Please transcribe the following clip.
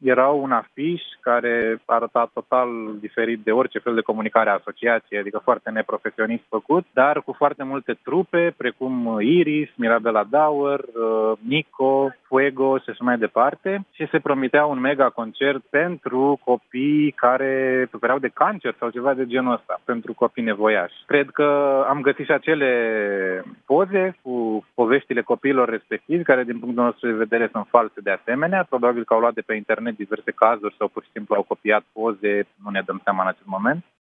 Era un afiș care arăta total diferit de orice fel de comunicare a asociației, adică foarte neprofesionist făcut, dar cu foarte multe trupe, precum Iris, Mirabela Dauer, Nico, Fuego și așa mai departe, și se promitea un mega concert pentru copii care sufereau de cancer sau ceva de genul ăsta, pentru copii nevoiași. Cred că am găsit și acele poze cu poveștile copiilor respectivi, care din punctul nostru de vedere sunt false de asemenea. Probabil că au luat de pe internet diverse cazuri sau pur și simplu au copiat poze, nu ne dăm seama în acest moment.